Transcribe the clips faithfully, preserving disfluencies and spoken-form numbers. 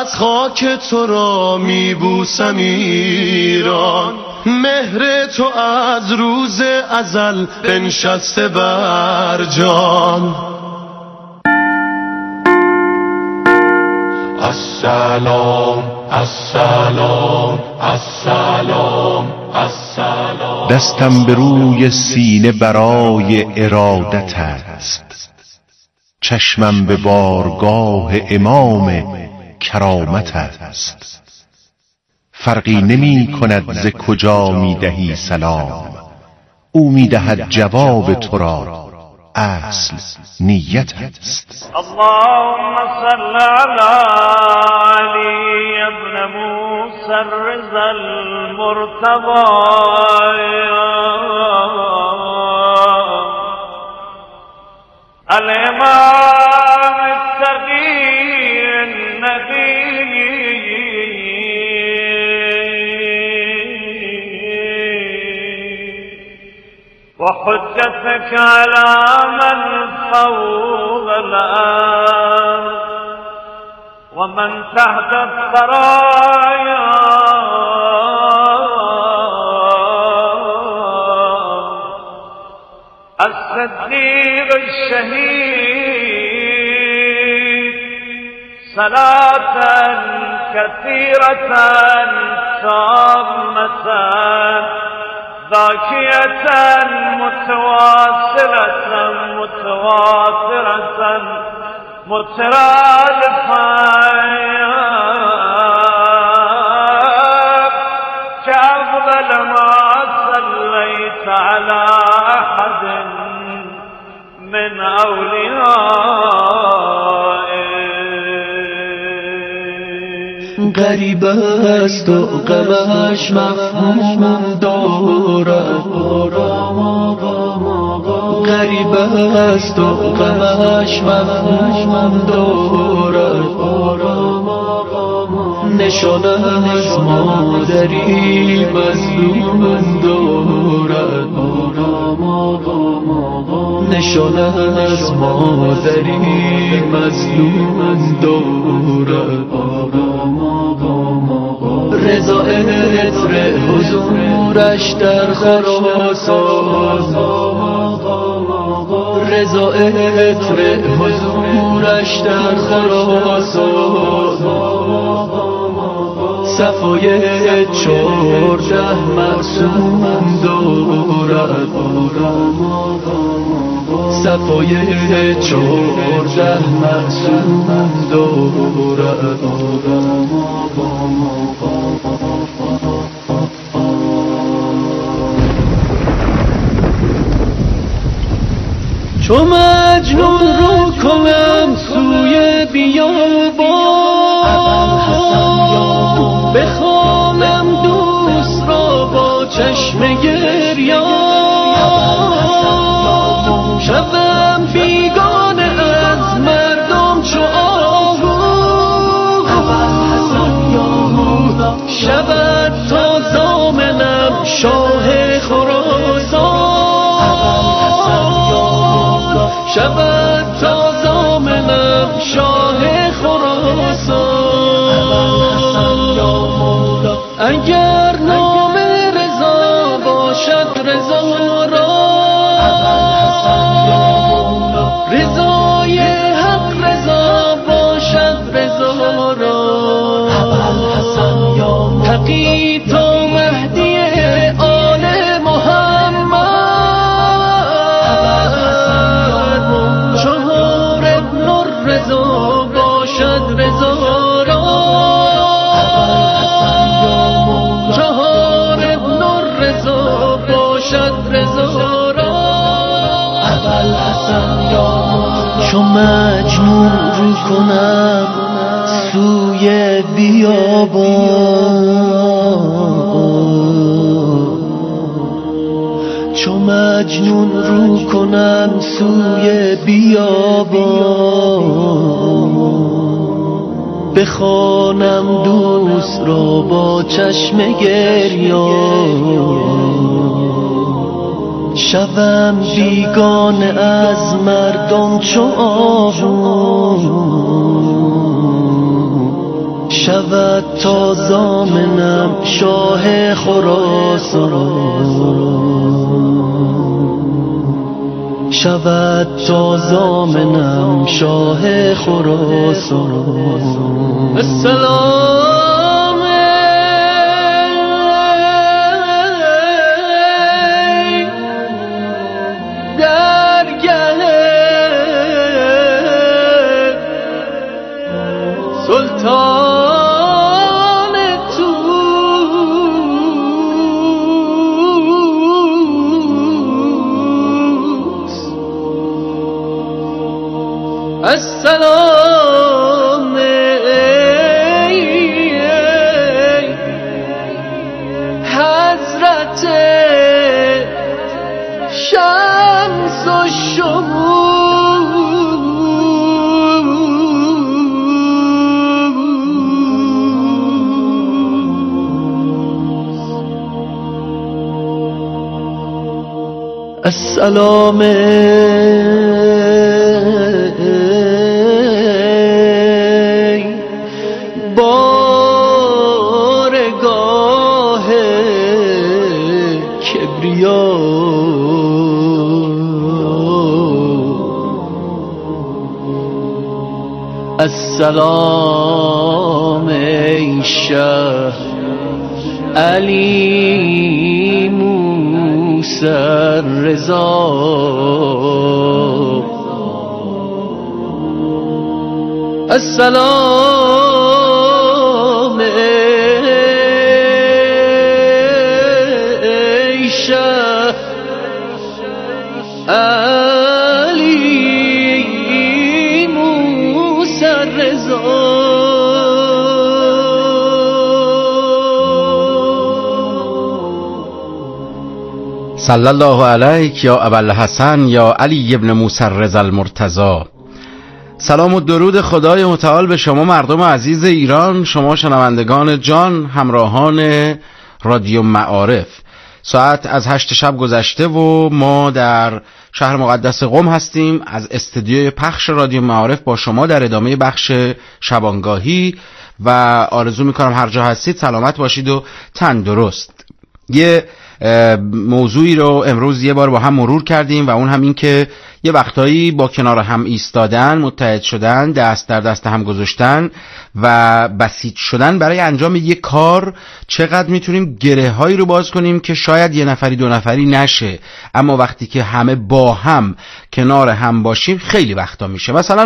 از خاک تو را میبوسم ایران، مهر تو از روز ازل بنشسته بر جان. السلام السلام السلام السلام. دستم به روی سینه برای ارادت است، چشمم به بارگاه امام کرامت است. فرقی نمی کند ز کجا می دهی سلام، او می دهد جواب تو را، اصل نیت است. اللهم صل علی علی ابن موسی الرضا المرتضی الامام التقی النبی وحجتك على من فوق الأرض ومن تحت الثرايا الصديق الشهيد صلاة كثيرة تامة ذاكية متواصلة متواترة مترادفة كأفضل ما صليت على أحد من أوليائه. غریب است و غمش مفهوم دارد، غریب است و غمش مفهوم دارد، نشانه از مادری مظلوم دارد، نشانه از مادری مظلوم دارد. رضا عطر حضورش در خراسان، رضا عطر حضورش در خراسان، صفای چهارده معصوم دارد، صفای چهارده معصوم دارد. چو مجنون رو کنم سوی بیابان، بخوانم دوست را با چشم گریان، شبم بیگانه از مردم چو آهو، شبت تا زامنم شاه خراسان، شبت تا زامنم شاه خراسان. اگر نام رضا باشد رضا را، رضای حق رضا باشد رضا را، تقی تا مهدی آل محمد، چهار ابن الرضا باشد رضا را، چهار ابن الرضا باشد رضا را. چو مجنون رو کنم سوی بیابان، چو مجنون رو کنم سوی بیابان، بخوانم دوست را با چشم گریان، شوم بیگانه از مردم چو آهو، شود تا زامنم شاه خراسان، شود تا زامنم شاه خراسان. السلام درگه سلطان توس. السلام حضرت شمس و شموس. السلام بارگاه کبریا، السلام ای شه علی موسی رضا. السلام ای شه علی موسی رضا. صلی الله علیک یا ابوالحسن یا علی ابن موسی رضا المرتضی. سلام و درود خدای متعال به شما مردم عزیز ایران، شما شنوندگان جان، همراهان رادیو معارف. ساعت از هشت شب گذشته و ما در شهر مقدس قم هستیم. از استودیوی پخش رادیو معارف با شما در ادامه بخش شبانگاهی و آرزو میکنم هر جا هستید سلامت باشید و تندرست. یه موضوعی رو امروز یه بار با هم مرور کردیم و اون هم این که یه وقتایی با کنار هم ایستادن، متحد شدن، دست در دست هم گذاشتن و بسیج شدن برای انجام یه کار چقدر میتونیم گره هایی رو باز کنیم که شاید یه نفری دو نفری نشه، اما وقتی که همه با هم کنار هم باشیم خیلی وقتا میشه. مثلا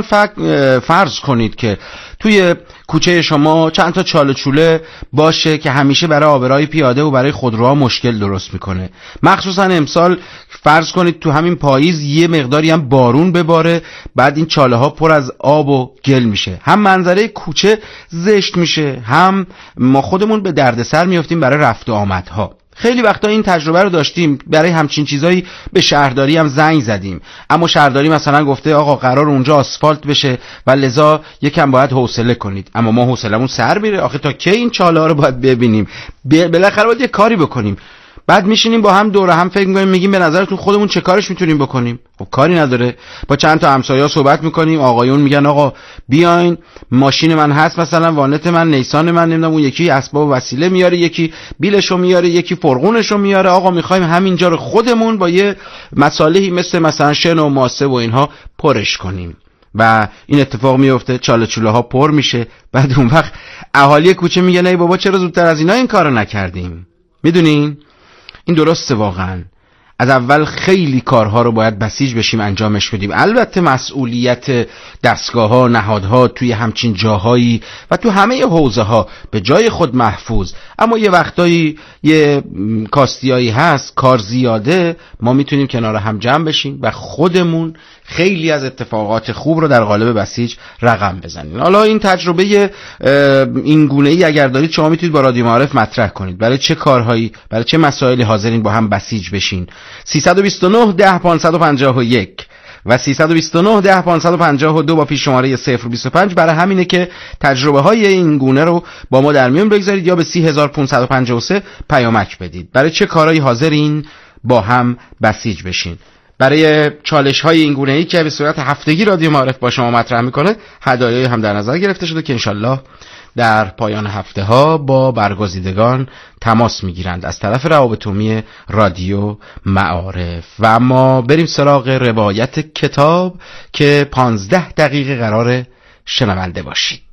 فرض کنید که توی کوچه شما چند تا چاله چوله باشه که همیشه برای آبرای پیاده و برای خودروها مشکل درست میکنه. مخصوصا امسال فرض کنید تو همین پاییز یه مقداری هم بارون بباره، بعد این چاله ها پر از آب و گل میشه، هم منظره کوچه زشت میشه، هم ما خودمون به دردسر میافتیم برای رفت و آمدها. خیلی وقتا این تجربه رو داشتیم، برای همچین چیزایی به شهرداری هم زنگ زدیم، اما شهرداری مثلا گفته آقا قرار اونجا آسفالت بشه و لذا یکم باید حوصله کنید. اما ما حوصلمون سر میره، آخه تا کی این چاله ها رو باید ببینیم؟ بالاخره باید یه کاری بکنیم. بعد میشینیم با هم دور هم فکر میکنیم، میگیم به نظرتون خودمون چه کارش میتونیم بکنیم؟ خب کاری نداره. با چند تا همسایه‌ها صحبت میکنیم، آقایون میگن آقا بیاین ماشین من هست، مثلا وانت من، نیسان من، نمیدونم اون یکی اسباب و وسیله میاره، یکی بیلشو میاره، یکی فرغونشو میاره، آقا میخوایم همینجا رو خودمون با یه مصالحی مثل مثلا شن و ماسه و اینها پرش کنیم. و این اتفاق میفته، چاله چوله ها پر میشه. بعد اون وقت اهالی کوچه میگن ای بابا چرا زودتر از اینا این کارو نکردیم؟ میدونین این درسته، واقعا از اول خیلی کارها رو باید بسیج بشیم انجامش بدیم. البته مسئولیت دستگاه ها، نهادها توی همچین جاهایی و تو همه حوزه ها به جای خود محفوظ، اما یه وقتایی یه کاستیایی هست، کار زیاده، ما میتونیم کنار هم جمع بشیم و خودمون خیلی از اتفاقات خوب رو در قالب بسیج رقم بزنیم. حالا این تجربه این گونه‌ای اگر دارید شما میتونید با رادیو معارف مطرح کنید. برای چه کارهایی، برای چه مسائلی حاضرین با هم بسیج بشین؟ سیصد و بیست و نه ده پانصد و پنجاه و یک و سیصد و بیست و نه ده پانصد و پنجاه و دو با پیش شماره صفر بیست و پنج. برای همینه که تجربه های این گونه رو با ما در میون بگذارید یا به سی هزار و پانصد و پنجاه و سه پیامک بدید. برای چه کارهایی حاضرین با هم بسیج بشین؟ برای چالش های این گونه‌ای که به صورت هفتگی رادیو معارف با شما مطرح میکنه هدایایی هم در نظر گرفته شده که انشالله در پایان هفته ها با برگزیدگان تماس میگیرند از طرف روابط عمومی رادیو معارف. و اما بریم سراغ روایت کتاب که پانزده دقیقه قرار شنونده باشید.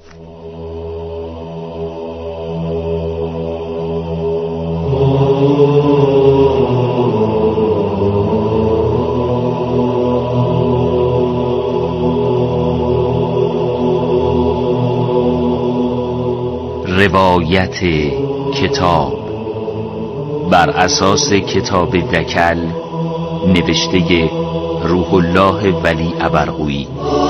روایت کتاب بر اساس کتاب دکل نوشته روح الله ولی ابرقویی.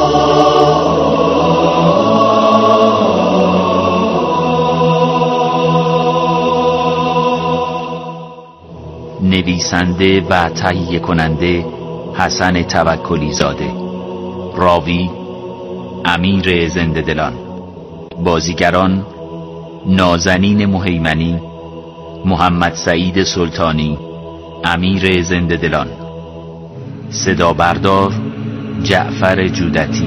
نویسنده و تهیه کننده حسن توکلی زاده. راوی امیر زنده دلان. بازیگران نازنین مهیمنی، محمد سعید سلطانی، امیر زنده دلان. صدا بردار جعفر جودتی.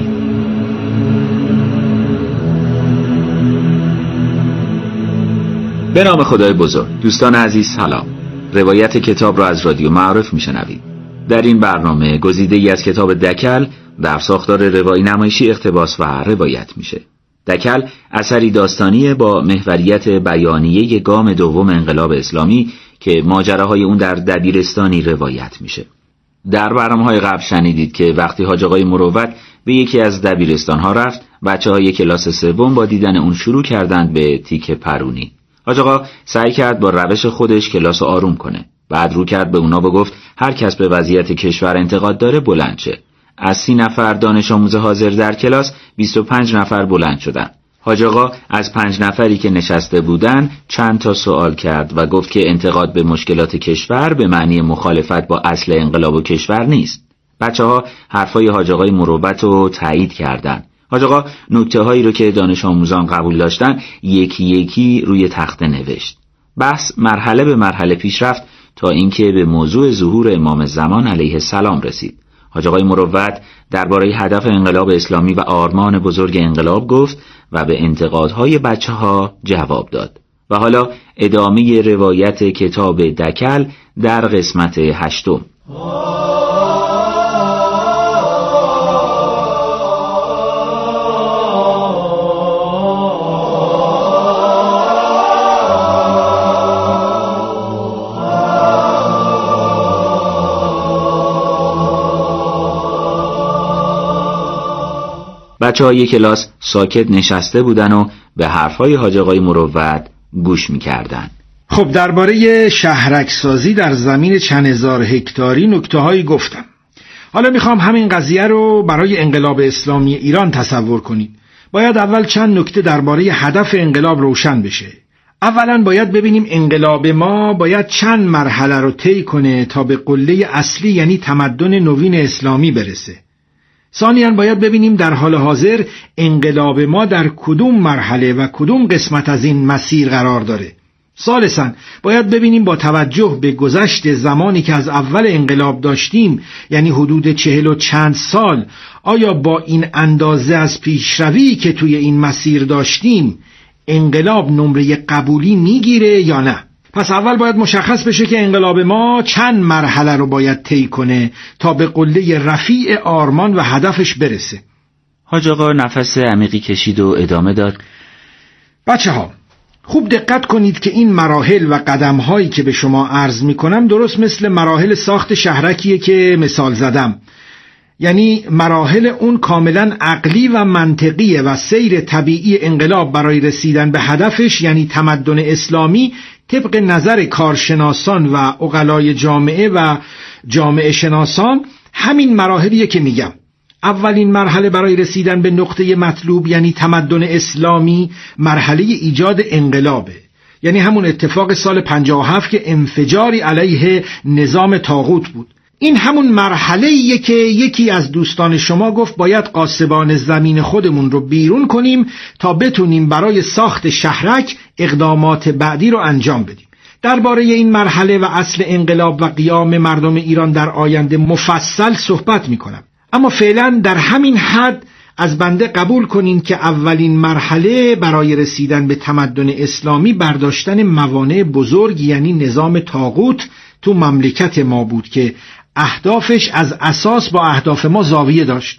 به نام خدای بزرگ. دوستان عزیز سلام. روایت کتاب را از رادیو معارف میشنوید. در این برنامه گزیده‌ای از کتاب دکل در ساختار روایی نمایشی اقتباس و روایت میشه. دکل اثری داستانی با محوریت بیانیه گام دوم انقلاب اسلامی که ماجراهای اون در دبیرستانی روایت میشه. در برنامه‌های قبل شنیدید که وقتی حاج آقای مروت به یکی از دبیرستان‌ها رفت، بچه‌های کلاس سوم با دیدن اون شروع کردند به تیک پرونی. حاج آقا سعی کرد با روش خودش کلاس آروم کنه. بعد رو کرد به اونا و گفت هر کس به وضعیت کشور انتقاد داره بلند شه. از سی نفر دانش آموز حاضر در کلاس بیست و پنج نفر بلند شدن. حاج آقا از پنج نفری که نشسته بودن چند تا سوال کرد و گفت که انتقاد به مشکلات کشور به معنی مخالفت با اصل انقلاب و کشور نیست. بچه‌ها حرفای حاج آقای مروت رو تایید کردن. حاج آقا نکته‌هایی رو که دانش آموزان قبول داشتن یکی یکی روی تخته نوشت. بحث مرحله به مرحله پیش رفت تا اینکه به موضوع ظهور امام زمان علیه السلام رسید. حاج آقای مروت درباره هدف انقلاب اسلامی و آرمان بزرگ انقلاب گفت و به انتقادهای بچه‌ها جواب داد. و حالا ادامه روایت کتاب دکل در قسمت هشتم. بچه‌های کلاس ساکت نشسته بودن و به حرفهای حاج آقای مروت گوش می‌کردن. خب درباره شهرک‌سازی در زمین چند هزار هکتاری نکته‌هایی گفتم. حالا میخوام همین قضیه رو برای انقلاب اسلامی ایران تصور کنید. باید اول چند نکته درباره هدف انقلاب روشن بشه. اولا باید ببینیم انقلاب ما باید چند مرحله رو طی کنه تا به قله اصلی یعنی تمدن نوین اسلامی برسه. ثانیاً باید ببینیم در حال حاضر انقلاب ما در کدوم مرحله و کدوم قسمت از این مسیر قرار داره. ثالثاً باید ببینیم با توجه به گذشت زمانی که از اول انقلاب داشتیم یعنی حدود چهل و چند سال آیا با این اندازه از پیشروی که توی این مسیر داشتیم انقلاب نمره قبولی میگیره یا نه. پس اول باید مشخص بشه که انقلاب ما چند مرحله رو باید طی کنه تا به قله رفیع آرمان و هدفش برسه. حاج آقا نفس عمیقی کشید و ادامه داد. بچه ها خوب دقت کنید که این مراحل و قدم‌هایی که به شما عرض می‌کنم درست مثل مراحل ساخت شهرکیه که مثال زدم. یعنی مراحل اون کاملا عقلی و منطقیه و سیر طبیعی انقلاب برای رسیدن به هدفش یعنی تمدن اسلامی طبق نظر کارشناسان و عقلای جامعه و جامعه شناسان همین مراحلیه که میگم. اولین مرحله برای رسیدن به نقطه مطلوب یعنی تمدن اسلامی مرحله ایجاد انقلابه، یعنی همون اتفاق سال پنجاه و هفت که انفجاری علیه نظام طاغوت بود. این همون مرحله‌ایه که یکی از دوستان شما گفت باید قاسبان زمین خودمون رو بیرون کنیم تا بتونیم برای ساخت شهرک اقدامات بعدی رو انجام بدیم. درباره این مرحله و اصل انقلاب و قیام مردم ایران در آینده مفصل صحبت می‌کنم، اما فعلا در همین حد از بنده قبول کنین که اولین مرحله برای رسیدن به تمدن اسلامی برداشتن موانع بزرگ یعنی نظام طاغوت تو مملکت ما بود که اهدافش از اساس با اهداف ما زاویه داشت.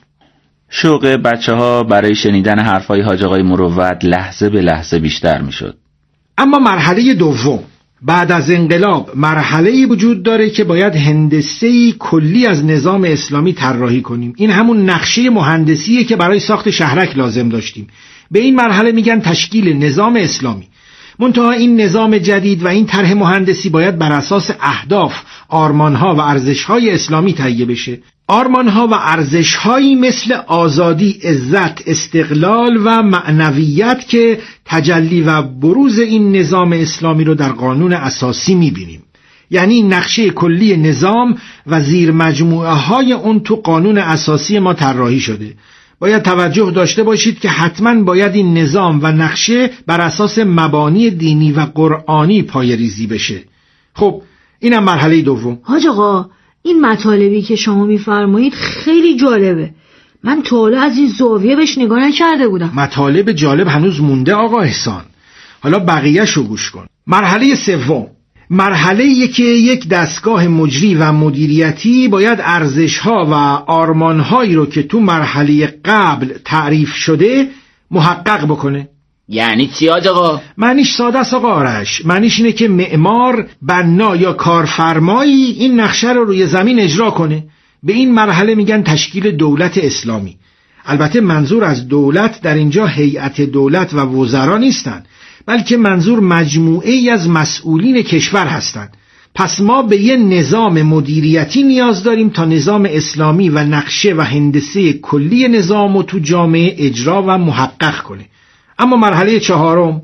شوق بچه ها برای شنیدن حرفای حاج آقای مروت لحظه به لحظه بیشتر می شد. اما مرحله دوم بعد از انقلاب مرحله‌ای وجود داره که باید هندسه‌ای کلی از نظام اسلامی طراحی کنیم. این همون نقشه مهندسیه که برای ساخت شهرک لازم داشتیم. به این مرحله میگن تشکیل نظام اسلامی. منتها این نظام جدید و این طرح مهندسی باید بر اساس اهداف، آرمانها و ارزش‌های اسلامی تهیه بشه. آرمانها و ارزش‌هایی مثل آزادی، عزت، استقلال و معنویت که تجلی و بروز این نظام اسلامی رو در قانون اساسی می‌بینیم. یعنی نقشه کلی نظام و زیر مجموعه های اون تو قانون اساسی ما طراحی شده. باید توجه داشته باشید که حتما باید این نظام و نقشه بر اساس مبانی دینی و قرآنی پایه‌ریزی بشه. خب اینم مرحله دوم. حاج آقا این مطالبی که شما میفرمایید خیلی جالبه. من تا حالا از این زاویه بهش نگاه نکرده بودم. مطالب جالب هنوز مونده آقا احسان. حالا بقیه‌شو گوش کن. مرحله سوم مرحله‌ای که یک دستگاه مجری و مدیریتی باید ارزش‌ها و آرمان‌هایی رو که تو مرحله قبل تعریف شده محقق بکنه. یعنی چی حاج آقا؟ معنیش ساده است آقا آرش. معنیش اینه که معمار، بنا یا کارفرمایی این نقشه رو روی زمین اجرا کنه. به این مرحله میگن تشکیل دولت اسلامی. البته منظور از دولت در اینجا هیئت دولت و وزرا نیستن، بلکه منظور مجموعه ای از مسئولین کشور هستند. پس ما به یه نظام مدیریتی نیاز داریم تا نظام اسلامی و نقشه و هندسه کلی نظام رو تو جامعه اجرا و محقق کنه. اما مرحله چهارم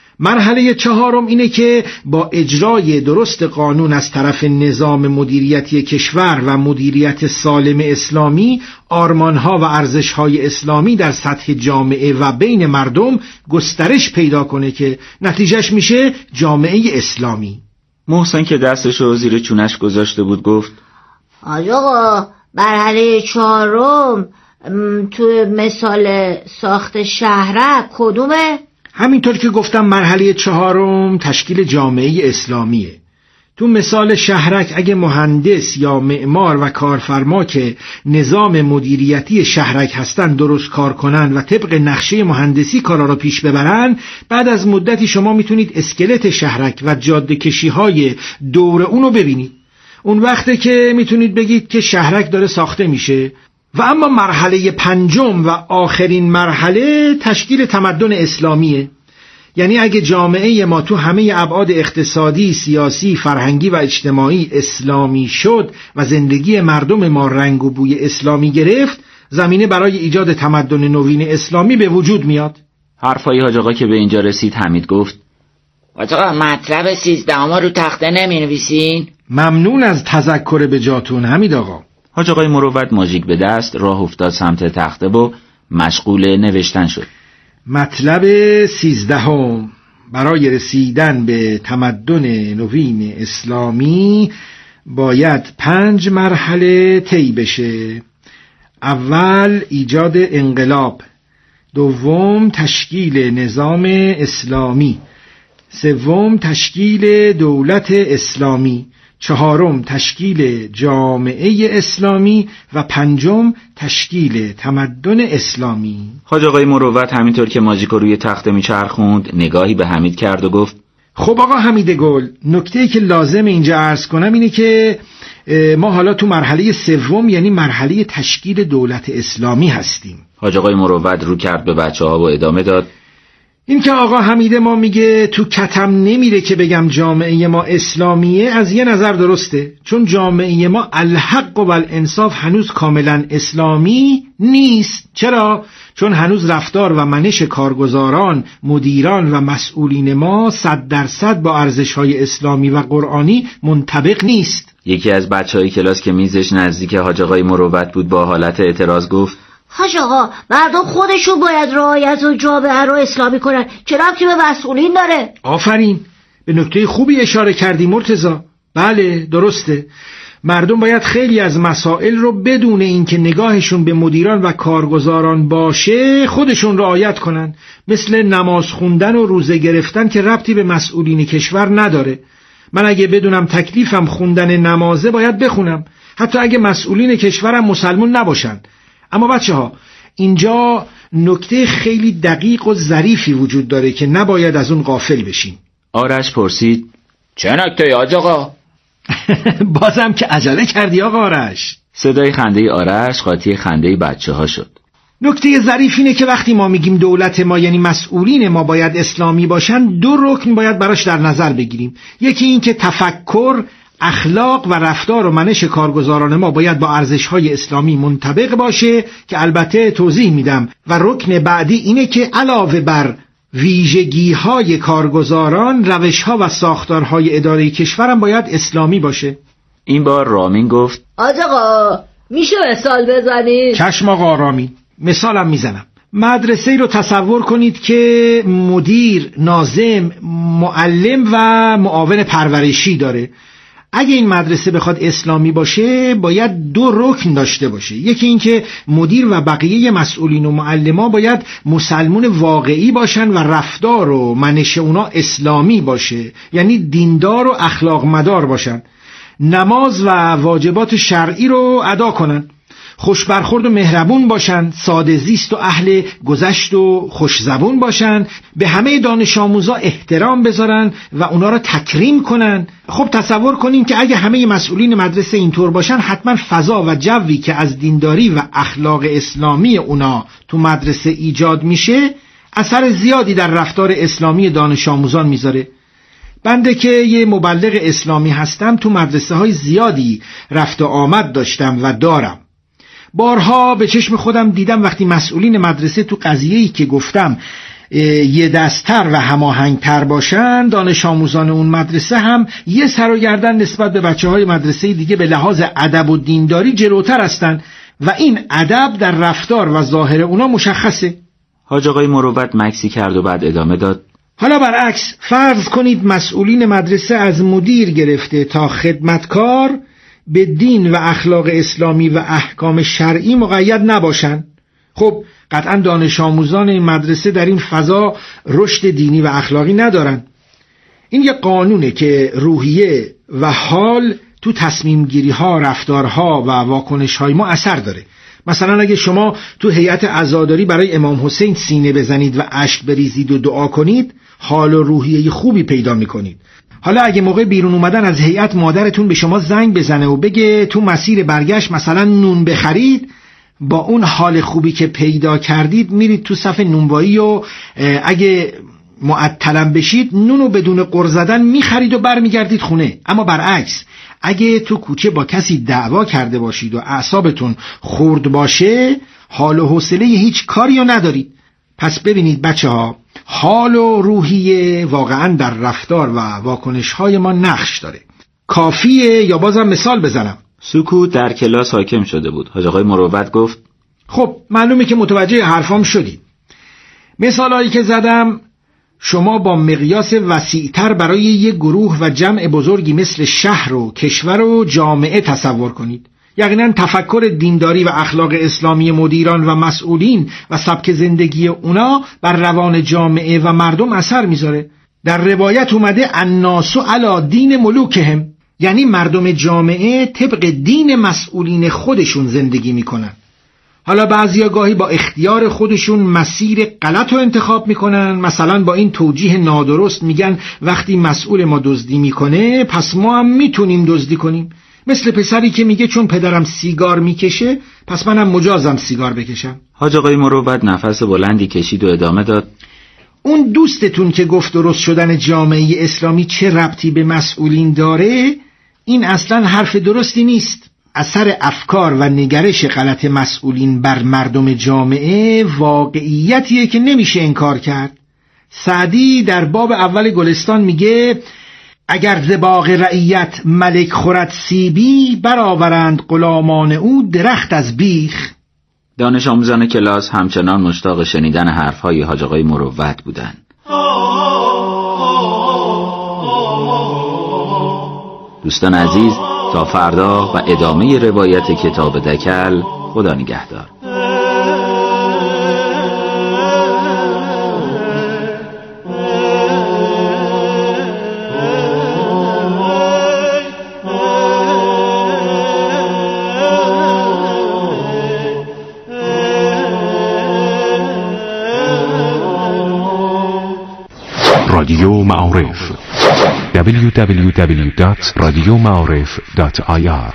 مرحله چهارم اینه که با اجرای درست قانون از طرف نظام مدیریتی کشور و مدیریت سالم اسلامی آرمانها و ارزشهای اسلامی در سطح جامعه و بین مردم گسترش پیدا کنه که نتیجهش میشه جامعه اسلامی. محسن که دستشو زیر چونش گذاشته بود گفت حاج آقا مرحله چهارم تو مثال ساخت شهرک کدومه؟ همینطور که گفتم مرحله چهارم تشکیل جامعه اسلامیه. تو مثال شهرک اگه مهندس یا معمار و کارفرما که نظام مدیریتی شهرک هستن درست کار کنن و طبق نقشه مهندسی کارا رو پیش ببرن، بعد از مدتی شما میتونید اسکلت شهرک و جاده کشی های دور اونو ببینید. اون وقته که میتونید بگید که شهرک داره ساخته میشه. و اما مرحله پنجم و آخرین مرحله تشکیل تمدن اسلامیه. یعنی اگه جامعه ما تو همه ابعاد اقتصادی، سیاسی، فرهنگی و اجتماعی اسلامی شد و زندگی مردم ما رنگ و بوی اسلامی گرفت، زمینه برای ایجاد تمدن نوین اسلامی به وجود میاد. حرفای حاج آقا که به اینجا رسید حمید گفت حاج آقا مطلب سیزدهم رو تخته نمی نویسین؟ ممنون از تذکر به جاتون حمید آقا. حاج آقای مروت ماژیک به دست راه افتاد سمت تخته و مشغول نوشتن شد. مطلب سیزدهم برای رسیدن به تمدن نوین اسلامی باید پنج مرحله طی بشه. اول ایجاد انقلاب، دوم تشکیل نظام اسلامی، سوم تشکیل دولت اسلامی، چهارم تشکیل جامعه اسلامی و پنجم تشکیل تمدن اسلامی. حاج آقای مروت همینطور که ماژیک روی تخته میچرخوند نگاهی به حمید کرد و گفت خب آقا حمید گل، نکته‌ای که لازم اینجا عرض کنم اینه که ما حالا تو مرحله سوم یعنی مرحله تشکیل دولت اسلامی هستیم. حاج آقای مروت رو کرد به بچه‌ها و ادامه داد این که آقا حمیده ما میگه تو کتم نمیره که بگم جامعه ما اسلامیه، از یه نظر درسته، چون جامعه ما الحق و الانصاف هنوز کاملا اسلامی نیست. چرا؟ چون هنوز رفتار و منش کارگزاران، مدیران و مسئولین ما صد درصد با ارزش‌های اسلامی و قرآنی منطبق نیست. یکی از بچه‌های کلاس که میزش نزدیک حاج آقای مروت بود با حالت اعتراض گفت حاج آقا مردم خودشون باید رعایت و جامعه رو اسلامی کنن، چرا که به مسئولین داره؟ آفرین، به نکته خوبی اشاره کردی مرتضی. بله درسته، مردم باید خیلی از مسائل رو بدون اینکه نگاهشون به مدیران و کارگزاران باشه خودشون رعایت کنن، مثل نماز خوندن و روزه گرفتن که ربطی به مسئولین کشور نداره. من اگه بدونم تکلیفم خوندن نمازه باید بخونم، حتی اگه مسئولین کشورم مسلمون نباشن. اما بچه ها، اینجا نکته خیلی دقیق و ظریفی وجود داره که نباید از اون غافل بشیم. آرش پرسید چه نکته حاج آقا؟ بازم که عجله کردی آقا آرش. صدای خنده آرش قاطی خنده بچه ها شد. نکته ظریف اینه که وقتی ما میگیم دولت ما یعنی مسئولین ما باید اسلامی باشن، دو رکن باید براش در نظر بگیریم. یکی این که تفکر، اخلاق و رفتار و منش کارگزاران ما باید با ارزش‌های اسلامی منطبق باشه که البته توضیح میدم. و رکن بعدی اینه که علاوه بر ویژگی‌های کارگزاران، روش‌ها و ساختارهای اداره کشورم باید اسلامی باشه. این بار رامین گفت حاج آقا میشه مثال بزنید؟ چشم آقا رامین، مثالم میزنم. مدرسه رو تصور کنید که مدیر، ناظم، معلم و معاون پرورشی داره. اگه این مدرسه بخواد اسلامی باشه باید دو رکن داشته باشه. یکی این که مدیر و بقیه مسئولین و معلما باید مسلمون واقعی باشن و رفتار و منش اونا اسلامی باشه، یعنی دیندار و اخلاق مدار باشن، نماز و واجبات شرعی رو ادا کنن، خوش برخورد و مهربون باشن، ساده زیست و اهل گذشت و خوش زبون باشن، به همه دانش آموزا احترام بذارن و اونا را تکریم کنن. خب تصور کنین که اگه همه مسئولین مدرسه اینطور باشن، حتما فضا و جوی که از دینداری و اخلاق اسلامی اونا تو مدرسه ایجاد میشه اثر زیادی در رفتار اسلامی دانش آموزان میذاره. بنده که یه مبلغ اسلامی هستم تو مدرسه های زیادی رفت و آمد داشتم و دارم. بارها به چشم خودم دیدم وقتی مسئولین مدرسه تو قضیه‌ای که گفتم یه دست‌تر و هماهنگ‌تر باشن، دانش آموزان اون مدرسه هم یه سر و گردن نسبت به بچه‌های مدرسه دیگه به لحاظ ادب و دینداری جلوتر هستن و این ادب در رفتار و ظاهر اونا مشخصه. حاج آقای مروت مکسی کرد و بعد ادامه داد. حالا برعکس فرض کنید مسئولین مدرسه از مدیر گرفته تا خدمتکار به دین و اخلاق اسلامی و احکام شرعی مقید نباشن. خب قطعا دانش آموزان این مدرسه در این فضا رشد دینی و اخلاقی ندارن. این یه قانونه که روحیه و حال تو تصمیم گیری ها، رفتارها و واکنش های ما اثر داره. مثلا اگه شما تو هیئت عزاداری برای امام حسین سینه بزنید و اشک بریزید و دعا کنید، حال و روحیه خوبی پیدا میکنید. حالا اگه موقع بیرون اومدن از هیئت مادرتون به شما زنگ بزنه و بگه تو مسیر برگشت مثلا نون بخرید، با اون حال خوبی که پیدا کردید میرید تو صف نونوایی و اگه معطلم بشید نونو بدون غر زدن میخرید و برمیگردید خونه. اما برعکس اگه تو کوچه با کسی دعوا کرده باشید و اعصابتون خورد باشه، حال و حوصله هیچ کاری رو ندارید. پس ببینید بچه ها، حال و روحیه واقعا در رفتار و واکنش های ما نقش داره. کافیه یا بازم مثال بزنم؟ سکوت در کلاس حاکم شده بود. حاج آقای مروت گفت خب معلومه که متوجه حرفام شدید. مثالایی که زدم شما با مقیاس وسیع‌تر برای یک گروه و جمع بزرگی مثل شهر و کشور و جامعه تصور کنید. یقینا تفکر دینداری و اخلاق اسلامی مدیران و مسئولین و سبک زندگی اونا بر روان جامعه و مردم اثر میذاره. در روایت اومده الناس علی دین ملوکهم، یعنی مردم جامعه طبق دین مسئولین خودشون زندگی میکنن. حالا بعضیا گاهی با اختیار خودشون مسیر غلط رو انتخاب میکنن، مثلا با این توجیه نادرست میگن وقتی مسئول ما دزدی میکنه پس ما هم میتونیم دزدی کنیم. مثل پسری که میگه چون پدرم سیگار میکشه پس منم مجازم سیگار بکشم. حاج آقای مروت نفس بلندی کشید و ادامه داد. اون دوستتون که گفت درست شدن جامعه اسلامی چه ربطی به مسئولین داره، این اصلا حرف درستی نیست. اثر افکار و نگرش غلط مسئولین بر مردم جامعه واقعیتیه که نمیشه انکار کرد. سعدی در باب اول گلستان میگه اگر ز باغ رعیت ملک خورد سیبی، برآورند غلامان او درخت از بیخ. دانش آموزان کلاس همچنان مشتاق شنیدن حرفهای حاج آقای مروت بودند. دوستان عزیز، تا فردا و ادامه روایت کتاب دکل. خدا نگهدار. رادیو معارف دبلیو دبلیو دبلیو دات رادیو معارف دات آی آر.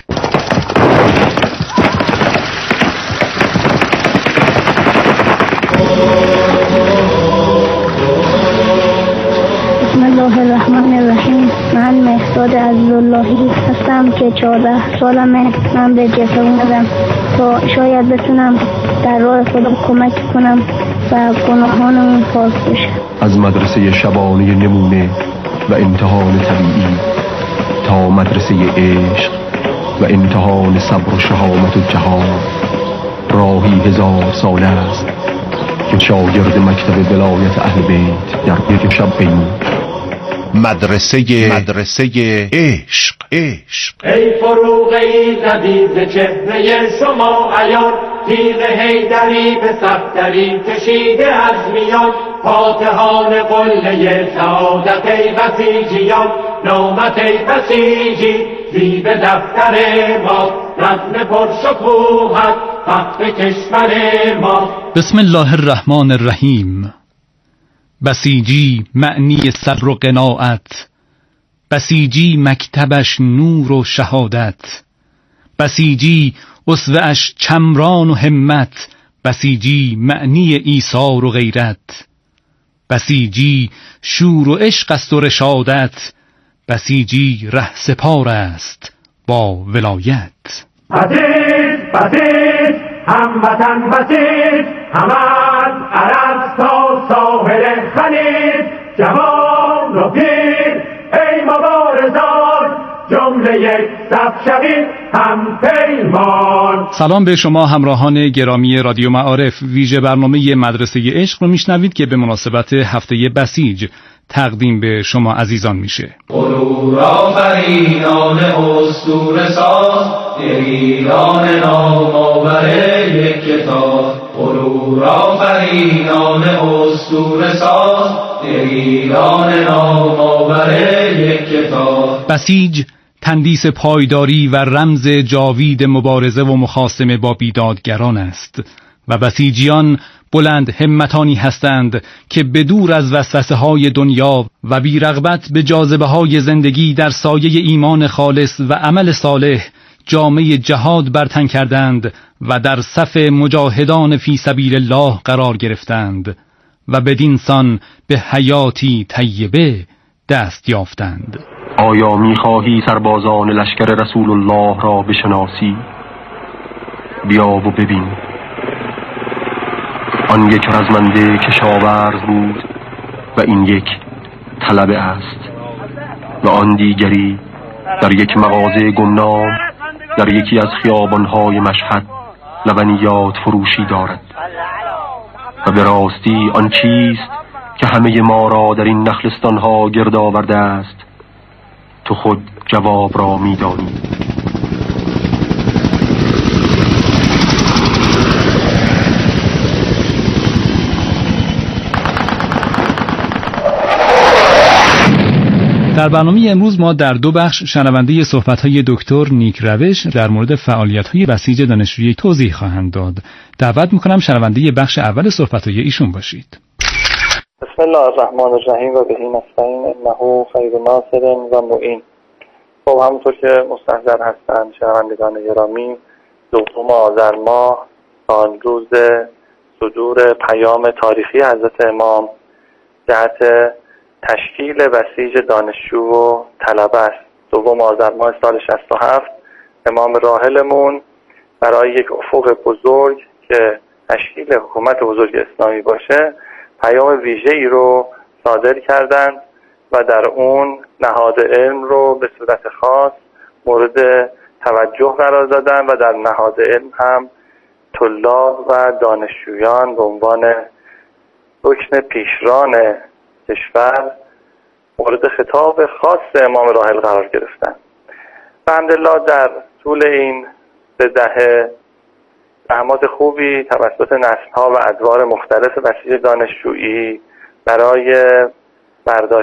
بسم الله الرحمن الرحیم. من مهداد عزیزاللهی هستم که چهارده سالمه. من به جبهه اومدم تا شاید بتونم در راه خدا کمک کنم و گناهانمون پاک بشه. از مدرسه شبانه نمونه و امتحان طبیعی تا مدرسه عشق و امتحان صبر و شهامت و جهاد، راهی هزار ساله است که شاگرد مکتب ولایت اهل بیت در یک شب پیمود. مدرسه مدرسه عشق عشق. ای فروغ ای زدی ز چهره شما عیان، تیغ حیدری به صفدری کشیده از میان، فاتحان قله سعادت ای بسیجیان، نامت ای بسیجی زیب دفتر ما، رزم پرشکوهت فخر کشور ما. بسم الله الرحمن الرحیم. بسیجی معنی صبر و قناعت، بسیجی مکتبش نور و شهادت، بسیجی اسوه‌اش چمران و همت، بسیجی معنی ایثار و غیرت، بسیجی شور و عشق است و رشادت، بسیجی ره سپار است با ولایت. بسیج بسیج هموطن بسیج، همه عرب تا ساحل خلیج، جوان و پیر ای مبارزان، جمله یک صف شوید هم پیمان. سلام به شما همراهان گرامی رادیو معارف. ویژه برنامه مدرسه عشق رو میشنوید که به مناسبت هفته بسیج تقدیم به شما عزیزان میشه. غرور آفرینان اسطوره ساز، ایران نام‌آور یک کتاب. غرور آفرینان اسطوره ساز، ایران نام‌آور یک کتاب. بسیج تندیس پایداری و رمز جاوید مبارزه و مخاصمه با بیدادگران است و بسیجیان بلند همتانی هستند که بدور از وسوسه های دنیا و بی رغبت به جاذبه های زندگی در سایه ایمان خالص و عمل صالح جامه جهاد برتن کردند و در صف مجاهدان فی سبیل الله قرار گرفتند و بدینسان به حیاتی طیبه دست یافتند. آیا می‌خواهی سربازان لشکر رسول الله را بشناسی؟ بیا و ببین. آن یک رزمنده کشاورز بود و این یک طلبه است و آن دیگری در یک مغازه گمنام در یکی از خیابان‌های مشهد لبنیات فروشی دارد و به راستی آن چیست که همه ما را در این نخلستان‌ها گرد آورده است؟ تو خود جواب را می‌دانی. در برنامه امروز ما در دو بخش شنونده صحبت‌های دکتر نیک روش در مورد فعالیت‌های بسیج دانشجویی توضیح خواهند داد. دعوت می‌کنم شنونده بخش اول صحبت‌های ایشون باشید. بسم الله الرحمن الرحیم و به نستعین انه خیر ناصر و معین. خب همونطور که مستحضر هستند شنوندگان گرامی، دوم آذر ماه آن روز صدور پیام تاریخی حضرت امام جهت تشکیل بسیج دانشجو و طلبه است. دوم آذر ماه سال شصت و هفت امام راحلمون برای یک افق بزرگ که تشکیل حکومت بزرگ اسلامی باشه پیام ویژه‌ای رو صادر کردند و در اون نهاد علم رو به صورت خاص مورد توجه قرار دادن و در نهاد علم هم طلاب و دانشجویان به عنوان رکن پیشران کشور مورد خطاب خاص امام راحل قرار گرفتن. الحمدلله در طول این سه دهه زحمات خوبی توسط نسل‌ها و ادوار مختلف بسیج دانشجویی برای برداشت